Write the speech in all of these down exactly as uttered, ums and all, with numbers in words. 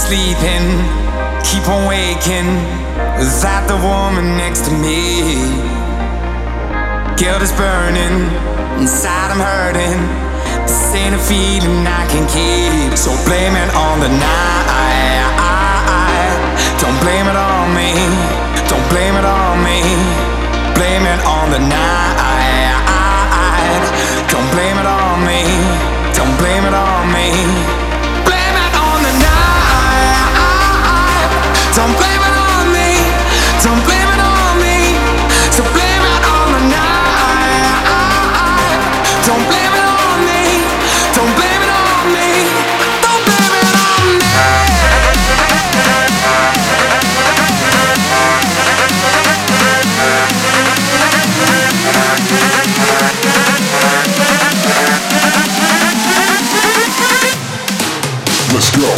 sleeping, keep on waking without the woman next to me. Guilt is burning, inside I'm hurting. This ain't a feeling I can keep. So blame it on the night. Don't blame it on me. Don't blame it on me. Blame it on the night. Don't blame it on me. Don't blame it on me. Blame it on the night. Don't blame it on me. Don't blame it on me. So blame it on the night. Don't blame it on me. Don't blame it on me. Don't blame it on me. Let's go.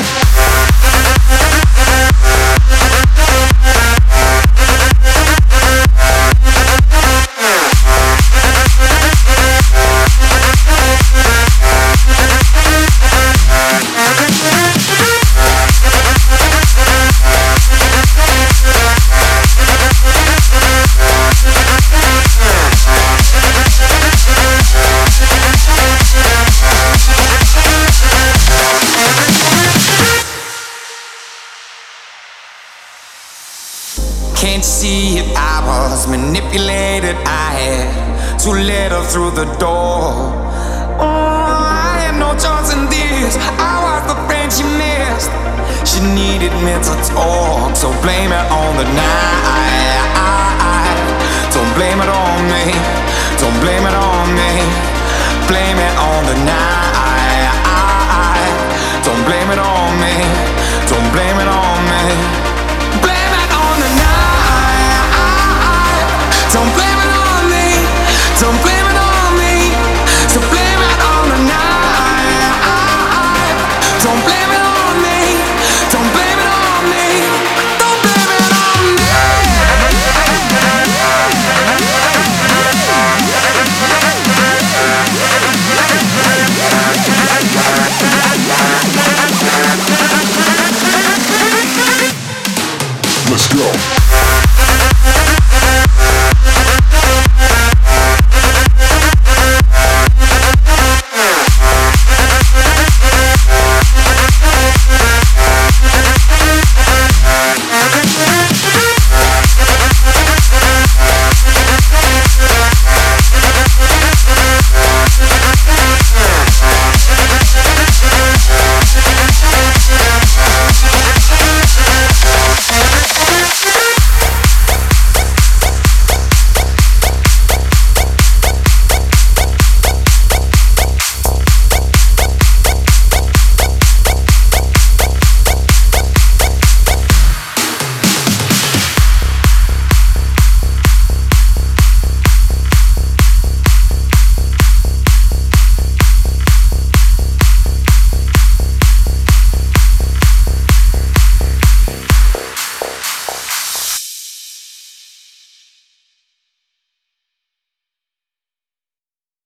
Can't you see it? I was manipulated. I had to let her through the door. Oh, I had no choice in this. I was the friend she missed. She needed me to talk. So blame it on the night. Don't blame it on me. Don't blame it on me. Blame it on the night. Don't blame it on me. Don't blame it on me. Blame it on the night. Don't blame it on me. Don't blame it on me. So blame it on the night. Don't blame it on me. Don't blame it on me. Don't blame it on me. Let's go.